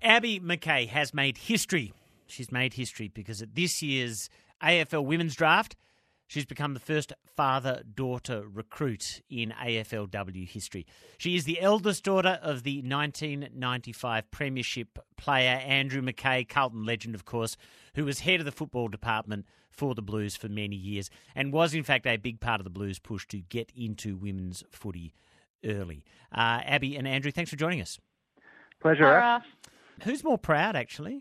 Abby McKay has made history. She's made history because at this year's AFL Women's Draft, she's become the first father-daughter recruit in AFLW history. She is the eldest daughter of the 1995 Premiership player Andrew McKay, Carlton legend, of course, who was head of the football department for the Blues for many years and was, in fact, a big part of the Blues' push to get into women's footy early. Abby and Andrew, thanks for joining us. Pleasure. Who's more proud, actually?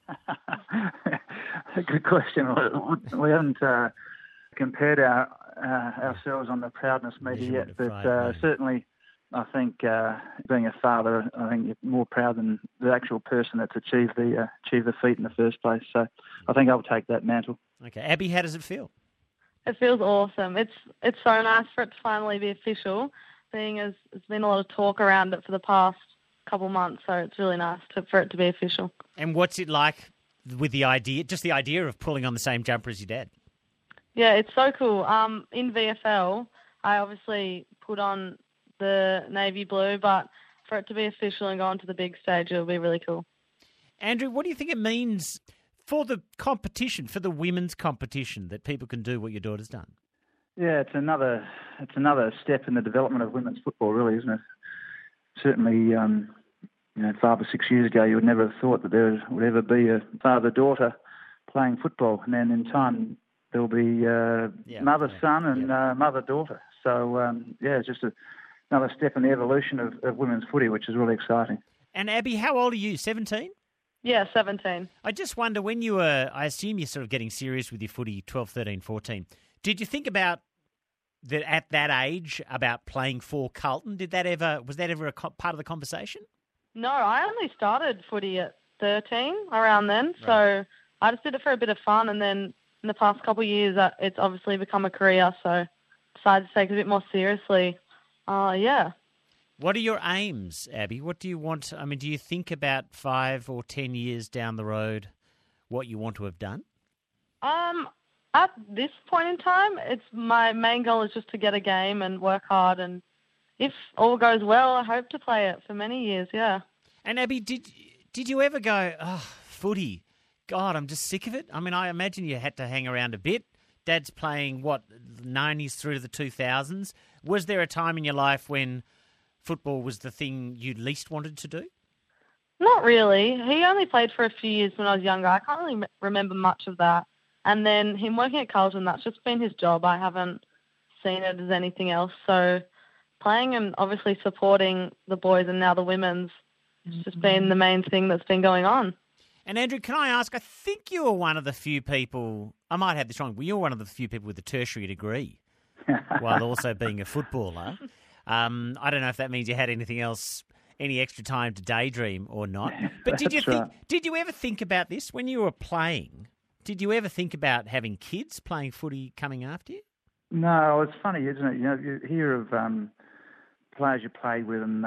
Good question. We haven't compared ourselves on the proudness meter yet, but certainly I think being a father, I think you're more proud than the actual person that's achieved the feat in the first place. So I think I'll take that mantle. Okay. Abby, how does it feel? It feels awesome. It's so nice for it to finally be official, seeing as there's been a lot of talk around it for the past couple months, so it's really nice for it to be official. And what's it like with the idea of pulling on the same jumper as your dad? Yeah, it's so cool. In VFL, I obviously put on the navy blue, but for it to be official and go onto the big stage, it'll be really cool. Andrew, what do you think it means for the competition, for the women's competition, that people can do what your daughter's done? Yeah, it's another step in the development of women's football, really, isn't it? Certainly, 5 or 6 years ago, you would never have thought that there would ever be a father-daughter playing football, and then in time there'll be mother-son and mother-daughter. So, it's just another step in the evolution of women's footy, which is really exciting. And Abby, how old are you? 17? Yeah, 17. I just wonder, when you were, I assume you're sort of getting serious with your footy, 12, 13, 14, did you think about that at that age about playing for Carlton? Was that ever a part of the conversation? No, I only started footy at 13, around then. Right. So I just did it for a bit of fun, and then in the past couple of years, it's obviously become a career, so decided to take it a bit more seriously. What are your aims, Abby? What do you want? I mean, do you think about 5 or 10 years down the road what you want to have done? At this point in time, my main goal is just to get a game and work hard, and if all goes well, I hope to play it for many years, yeah. And Abby, did you ever go, footy, God, I'm just sick of it? I mean, I imagine you had to hang around a bit. Dad's playing, 90s through to the 2000s. Was there a time in your life when football was the thing you least wanted to do? Not really. He only played for a few years when I was younger. I can't really remember much of that. And then him working at Carlton, that's just been his job. I haven't seen it as anything else. So playing and obviously supporting the boys and now the women's has just been the main thing that's been going on. And Andrew, can I ask, I think you were one of the few people, I might have this wrong, but you were one of the few people with a tertiary degree while also being a footballer. I don't know if that means you had anything else, any extra time to daydream or not. But did you ever think about this when you were playing? Did you ever think about having kids playing footy coming after you? No, it's funny, isn't it? You hear of players you played with, and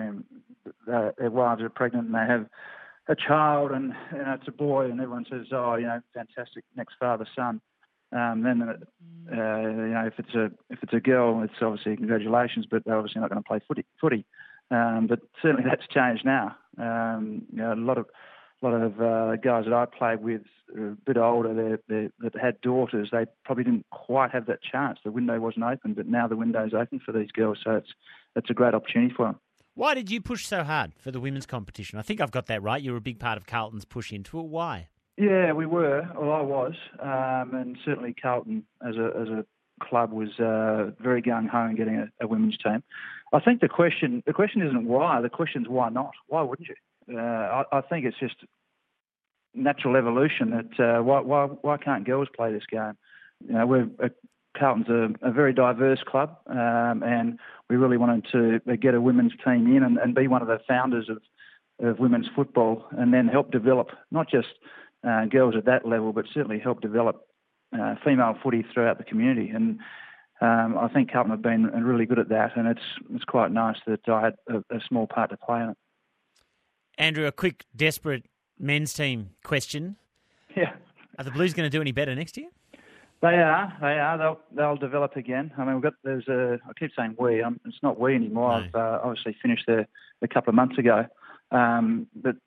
their wives are pregnant and they have a child, and it's a boy, and everyone says, fantastic, next father-son. Then if it's a girl, it's obviously congratulations, but they're obviously not going to play footy. But certainly that's changed now. A lot of guys that I played with are a bit older, that had daughters, they probably didn't quite have that chance. The window wasn't open, but now the window's open for these girls, so it's a great opportunity for them. Why did you push so hard for the women's competition? I think I've got that right. You were a big part of Carlton's push into it. Why? Yeah, we were. Well, I was. And certainly Carlton as a club was very gung-ho in getting a women's team. I think the question isn't why. The question's why not? Why wouldn't you? I think it's just natural evolution that why can't girls play this game? Carlton's a very diverse club, and we really wanted to get a women's team in and be one of the founders of women's football, and then help develop not just girls at that level, but certainly help develop female footy throughout the community. And I think Carlton have been really good at that, and it's quite nice that I had a small part to play in it. Andrew, a quick, desperate men's team question. Yeah. Are the Blues going to do any better next year? They are. They'll develop again. I mean, I keep saying it's not we anymore. No. I've obviously finished there a couple of months ago. But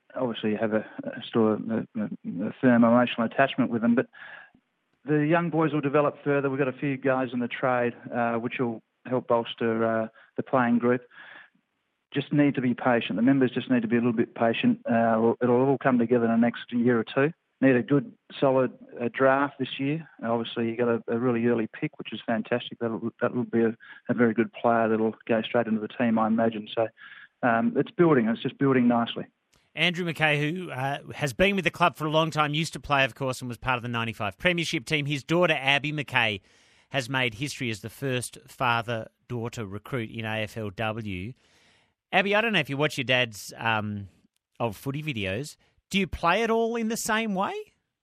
obviously have still a firm emotional attachment with them. But the young boys will develop further. We've got a few guys in the trade, which will help bolster the playing group. Just need to be patient. The members just need to be a little bit patient. It'll all come together in the next year or two. Need a good, solid draft this year. Obviously, you got a really early pick, which is fantastic. That'll be a very good player that'll go straight into the team, I imagine. So it's building. It's just building nicely. Andrew McKay, who has been with the club for a long time, used to play, of course, and was part of the 95 Premiership team. His daughter, Abby McKay, has made history as the first father-daughter recruit in AFLW. Abby, I don't know if you watch your dad's old footy videos. Do you play it all in the same way?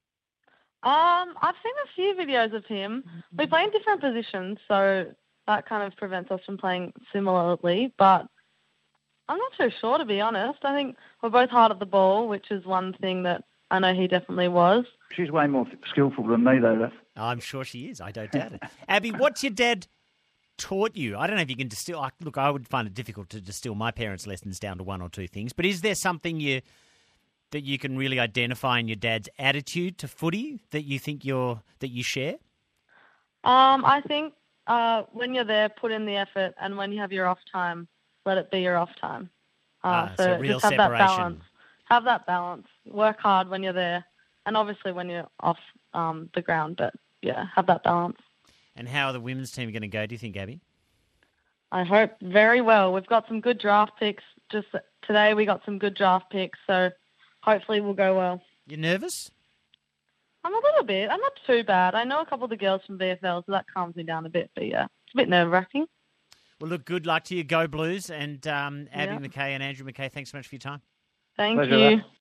I've seen a few videos of him. We play in different positions, so that kind of prevents us from playing similarly. But I'm not too sure, to be honest. I think we're both hard at the ball, which is one thing that I know he definitely was. She's way more skillful than me, though, Ref. I'm sure she is. I don't doubt it. Abby, what's your dad taught you? I don't know if you can distill. Look, I would find it difficult to distill my parents' lessons down to one or two things. But is there something that you can really identify in your dad's attitude to footy that you think that you share? I think when you're there, put in the effort, and when you have your off time, let it be your off time. So real just have separation. that balance. Have that balance. Work hard when you're there, and obviously when you're off the ground. But yeah, have that balance. And how are the women's team going to go, do you think, Abby? I hope very well. We've got some good draft picks. Just today we got some good draft picks, so hopefully we'll go well. You nervous? I'm a little bit. I'm not too bad. I know a couple of the girls from VFL, so that calms me down a bit. But yeah, it's a bit nerve-wracking. Well, look, good luck to you. Go Blues. And Abby McKay and Andrew McKay, thanks so much for your time. Thank Pleasure, you. Ref.